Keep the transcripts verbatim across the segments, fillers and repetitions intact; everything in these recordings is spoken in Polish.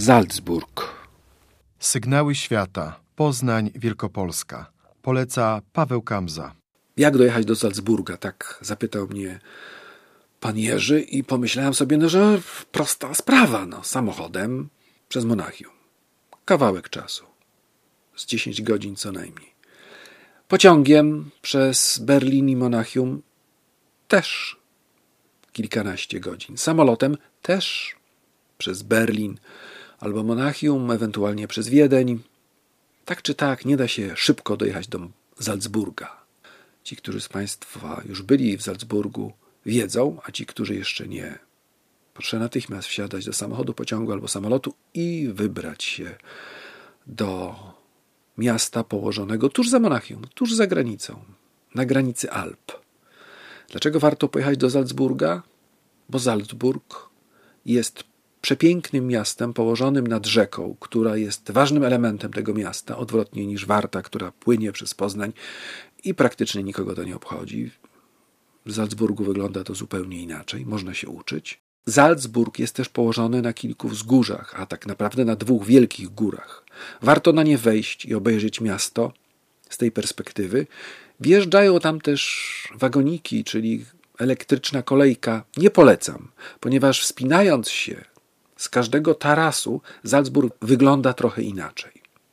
Salzburg. Sygnały świata. Poznań, Wielkopolska. Poleca Paweł Kamza. Jak dojechać do Salzburga? Tak zapytał mnie pan Jerzy i pomyślałem sobie, no, że prosta sprawa, no, samochodem przez Monachium. Kawałek czasu. Z dziesięć godzin co najmniej. Pociągiem przez Berlin i Monachium też kilkanaście godzin. Samolotem też przez Berlin albo Monachium, ewentualnie przez Wiedeń. Tak czy tak nie da się szybko dojechać do Salzburga. Ci, którzy z Państwa już byli w Salzburgu, wiedzą, a ci, którzy jeszcze nie, proszę natychmiast wsiadać do samochodu, pociągu albo samolotu i wybrać się do miasta położonego tuż za Monachium, tuż za granicą, na granicy Alp. Dlaczego warto pojechać do Salzburga? Bo Salzburg jest przepięknym miastem położonym nad rzeką, która jest ważnym elementem tego miasta, odwrotnie niż Warta, która płynie przez Poznań i praktycznie nikogo to nie obchodzi. W Salzburgu wygląda to zupełnie inaczej, można się uczyć. Salzburg jest też położony na kilku wzgórzach, a tak naprawdę na dwóch wielkich górach. Warto na nie wejść i obejrzeć miasto z tej perspektywy. Wjeżdżają tam też wagoniki, czyli elektryczna kolejka. Nie polecam, ponieważ wspinając się z każdego tarasu Salzburg wygląda trochę inaczej.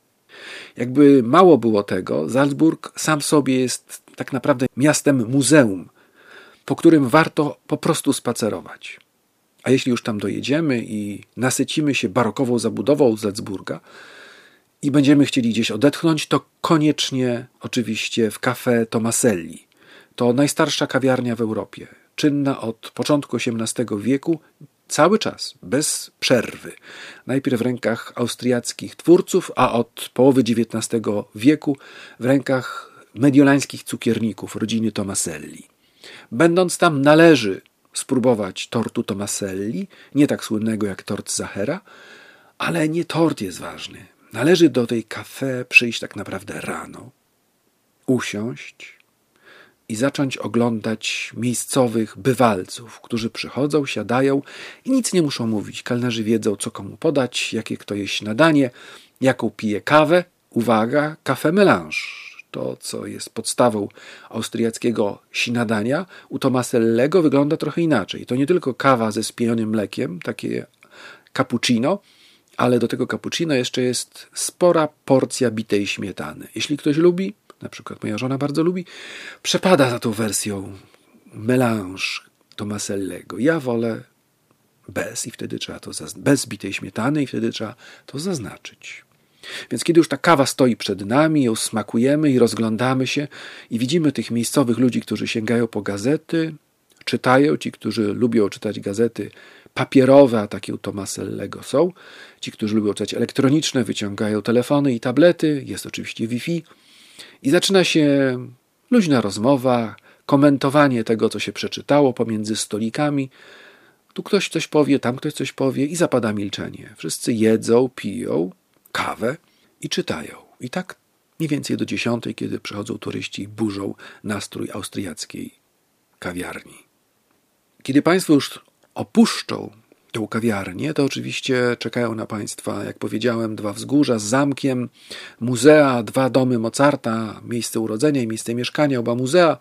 Jakby mało było tego, Salzburg sam w sobie jest tak naprawdę miastem muzeum, po którym warto po prostu spacerować. A jeśli już tam dojedziemy i nasycimy się barokową zabudową Salzburga i będziemy chcieli gdzieś odetchnąć, to koniecznie oczywiście w Café Tomaselli. To najstarsza kawiarnia w Europie, czynna od początku osiemnastego wieku, cały czas, bez przerwy. Najpierw w rękach austriackich twórców, a od połowy dziewiętnastego wieku w rękach mediolańskich cukierników rodziny Tomaselli. Będąc tam, należy spróbować tortu Tomaselli, nie tak słynnego jak tort Zachera, ale nie tort jest ważny. Należy do tej kafe przyjść tak naprawdę rano, usiąść i zacząć oglądać miejscowych bywalców, którzy przychodzą, siadają i nic nie muszą mówić. Kelnerzy wiedzą, co komu podać, jakie kto je śniadanie, jaką pije kawę. Uwaga, café melange. To, co jest podstawą austriackiego śniadania, u Tomasellego wygląda trochę inaczej. To nie tylko kawa ze spienionym mlekiem, takie cappuccino, ale do tego cappuccino jeszcze jest spora porcja bitej śmietany. Jeśli ktoś lubi, na przykład moja żona bardzo lubi, przepada za tą wersją melange Tomasellego. Ja wolę bez i wtedy trzeba to zazn- bez bitej śmietany i wtedy trzeba to zaznaczyć. Więc kiedy już ta kawa stoi przed nami, ją smakujemy i rozglądamy się i widzimy tych miejscowych ludzi, którzy sięgają po gazety, czytają, ci, którzy lubią czytać gazety papierowe, a takie u Tomasellego są, ci, którzy lubią czytać elektroniczne, wyciągają telefony i tablety, jest oczywiście Wi-Fi i zaczyna się luźna rozmowa, komentowanie tego, co się przeczytało pomiędzy stolikami. Tu ktoś coś powie, tam ktoś coś powie i zapada milczenie. Wszyscy jedzą, piją kawę i czytają. I tak mniej więcej do dziesiątej, kiedy przychodzą turyści i burzą nastrój austriackiej kawiarni. Kiedy Państwo już opuszczą tę kawiarnię, to oczywiście czekają na Państwa, jak powiedziałem, dwa wzgórza z zamkiem, muzea, dwa domy Mozarta, miejsce urodzenia i miejsce mieszkania, oba muzea.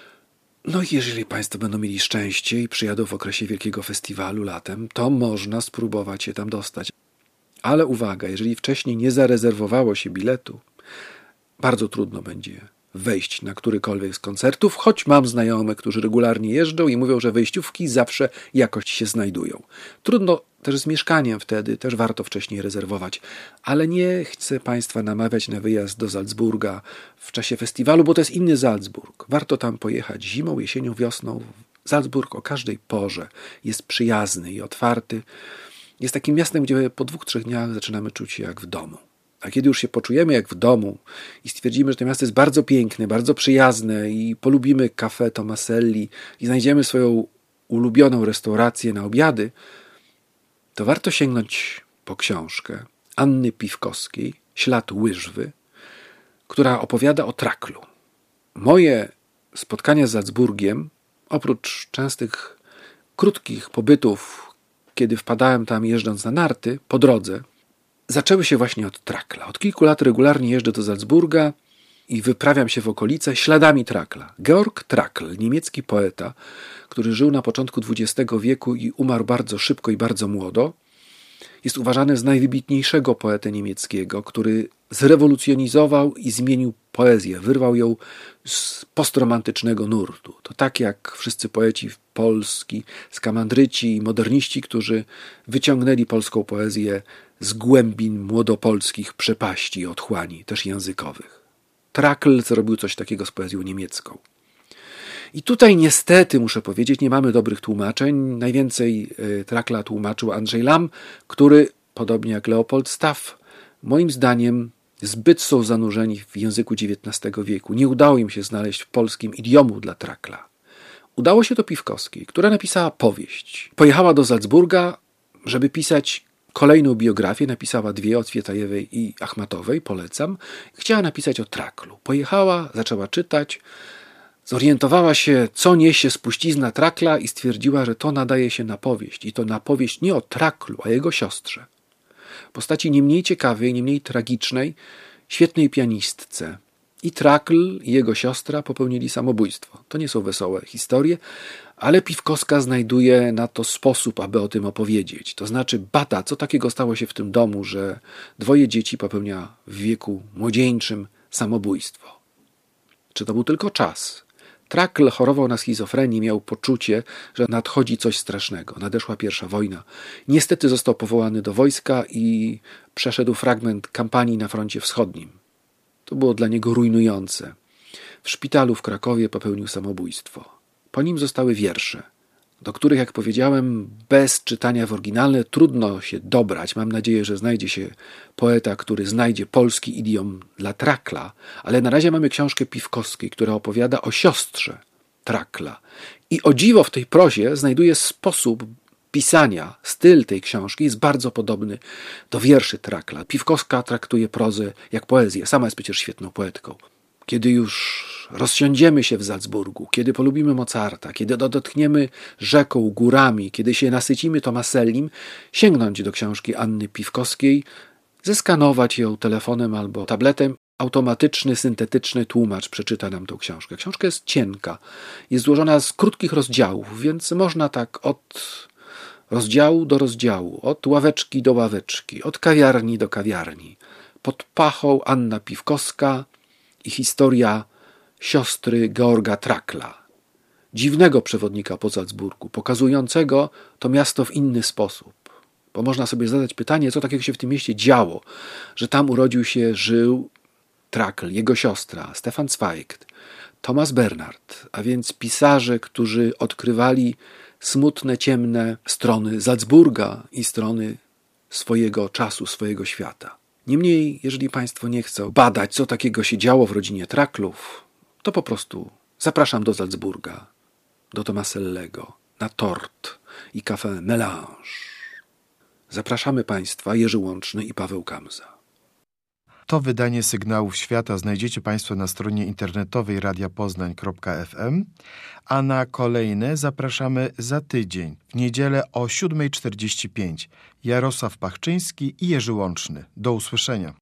No i jeżeli Państwo będą mieli szczęście i przyjadą w okresie wielkiego festiwalu latem, to można spróbować się tam dostać. Ale uwaga, jeżeli wcześniej nie zarezerwowało się biletu, bardzo trudno będzie wejść na którykolwiek z koncertów, choć mam znajomych, którzy regularnie jeżdżą i mówią, że wejściówki zawsze jakoś się znajdują. Trudno też z mieszkaniem wtedy, też warto wcześniej rezerwować, ale nie chcę Państwa namawiać na wyjazd do Salzburga w czasie festiwalu, bo to jest inny Salzburg. Warto tam pojechać zimą, jesienią, wiosną. Salzburg o każdej porze jest przyjazny i otwarty. Jest takim miastem, gdzie po dwóch, trzech dniach zaczynamy czuć się jak w domu. A kiedy już się poczujemy jak w domu i stwierdzimy, że to miasto jest bardzo piękne, bardzo przyjazne i polubimy Café Tomaselli i znajdziemy swoją ulubioną restaurację na obiady, to warto sięgnąć po książkę Anny Piwkowskiej Ślad łyżwy, która opowiada o Traklu. Moje spotkania z Salzburgiem, oprócz częstych, krótkich pobytów, kiedy wpadałem tam jeżdżąc na narty, po drodze, zaczęły się właśnie od Trakla. Od kilku lat regularnie jeżdżę do Salzburga i wyprawiam się w okolice śladami Trakla. Georg Trakl, niemiecki poeta, który żył na początku dwudziestego wieku i umarł bardzo szybko i bardzo młodo, jest uważany za najwybitniejszego poetę niemieckiego, który zrewolucjonizował i zmienił poezję, wyrwał ją z postromantycznego nurtu. To tak jak wszyscy poeci polski, skamandryci i moderniści, którzy wyciągnęli polską poezję z głębin młodopolskich przepaści i otchłani, też językowych. Trakl zrobił coś takiego z poezją niemiecką. I tutaj niestety, muszę powiedzieć, nie mamy dobrych tłumaczeń. Najwięcej Trakla tłumaczył Andrzej Lam, który, podobnie jak Leopold Staff, moim zdaniem zbyt są zanurzeni w języku dziewiętnastego wieku. Nie udało im się znaleźć w polskim idiomu dla Trakla. Udało się to Piwkowskiej, która napisała powieść. Pojechała do Salzburga, żeby pisać kolejną biografię. Napisała dwie, o Cwietajewej i Achmatowej, polecam. Chciała napisać o Traklu. Pojechała, zaczęła czytać, zorientowała się, co niesie spuścizna Trakla i stwierdziła, że to nadaje się na powieść. I to na powieść nie o Traklu, a jego siostrze. Postaci nie mniej ciekawej, nie mniej tragicznej, świetnej pianistce. I Trakl i jego siostra popełnili samobójstwo. To nie są wesołe historie, ale Piwkowska znajduje na to sposób, aby o tym opowiedzieć. To znaczy bada, co takiego stało się w tym domu, że dwoje dzieci popełnia w wieku młodzieńczym samobójstwo. Czy to był tylko czas? Trakl chorował na schizofrenię, miał poczucie, że nadchodzi coś strasznego. Nadeszła pierwsza wojna. Niestety został powołany do wojska i przeszedł fragment kampanii na froncie wschodnim. To było dla niego rujnujące. W szpitalu w Krakowie popełnił samobójstwo. Po nim zostały wiersze, do których, jak powiedziałem, bez czytania w oryginale trudno się dobrać. Mam nadzieję, że znajdzie się poeta, który znajdzie polski idiom dla Trakla, ale na razie mamy książkę Piwkowskiej, która opowiada o siostrze Trakla. I o dziwo w tej prozie znajduje sposób pisania, styl tej książki jest bardzo podobny do wierszy Trakla. Piwkowska traktuje prozę jak poezję, sama jest przecież świetną poetką. Kiedy już rozsiądziemy się w Salzburgu, kiedy polubimy Mozarta, kiedy odetchniemy rzeką, górami, kiedy się nasycimy Tomasellim, sięgnąć do książki Anny Piwkowskiej, zeskanować ją telefonem albo tabletem. Automatyczny, syntetyczny tłumacz przeczyta nam tą książkę. Książka jest cienka, jest złożona z krótkich rozdziałów, więc można tak od rozdziału do rozdziału, od ławeczki do ławeczki, od kawiarni do kawiarni. Pod pachą Anna Piwkowska i historia siostry Georga Trakla, dziwnego przewodnika po Salzburgu, pokazującego to miasto w inny sposób. Bo można sobie zadać pytanie, co takiego się w tym mieście działo, że tam urodził się, żył Trakl, jego siostra, Stefan Zweig, Thomas Bernhard, a więc pisarze, którzy odkrywali smutne, ciemne strony Salzburga i strony swojego czasu, swojego świata. Niemniej, jeżeli Państwo nie chcą badać, co takiego się działo w rodzinie Traklów, to po prostu zapraszam do Salzburga, do Tomasellego, na tort i kafę Melange. Zapraszamy Państwa, Jerzy Łączny i Paweł Kamza. To wydanie Sygnałów Świata znajdziecie Państwo na stronie internetowej radia poznań kropka ef em, a na kolejne zapraszamy za tydzień, w niedzielę o siódma czterdzieści pięć. Jarosław Pachczyński i Jerzy Łączny. Do usłyszenia.